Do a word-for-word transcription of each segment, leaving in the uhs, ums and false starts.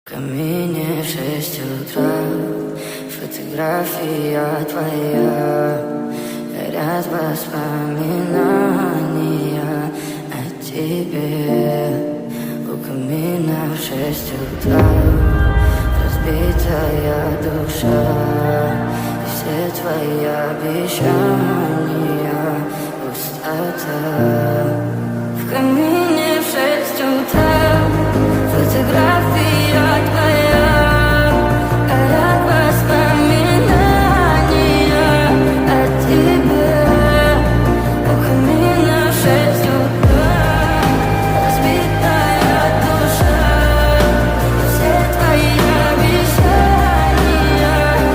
Камине в шесть утра, фотография твоя, горят воспоминания о тебе. У камина в шесть утра разбитая душа, и все твои обещания пустота. В камине в шесть утра фотография твоя, горят воспоминания о тебе. У камина в шесть утра разбитая душа, все твои обещания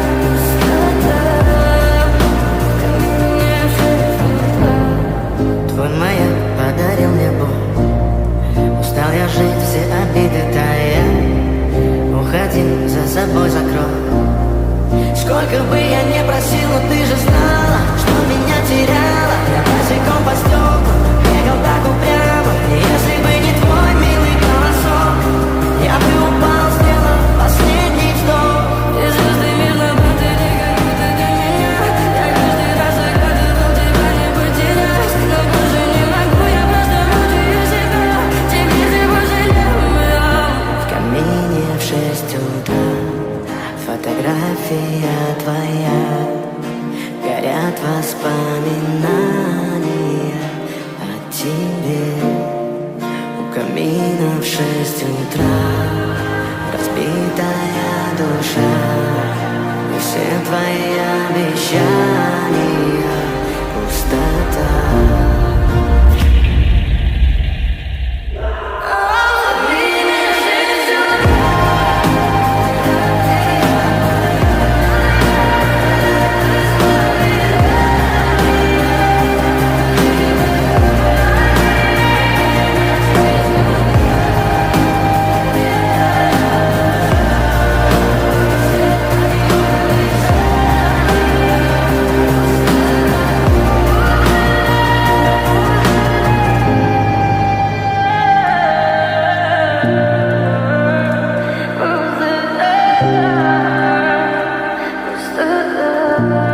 пустота. В камине в шесть утра твой маяк подарил мне боль. Устал я жить, все обиды тая. Уходи, за собой закрой. Сколько бы я не просил, но ты же знала, что меня теряла. Я босиком по стеклам бегал так упрямо. И если бы не твой милый голосок, я бы упал, сделал последний вздох. И звезды мирно падали, как будто до меня. Я каждый раз загадывал тебя не потерять, но больше не могу, я просто мучаю себя. Теперь ты пожалел меня. В камине в шесть утра фотография твоя, горят воспоминания о тебе. У камина в шесть утра разбитая душа, и все твои обещания пустота. Пустота.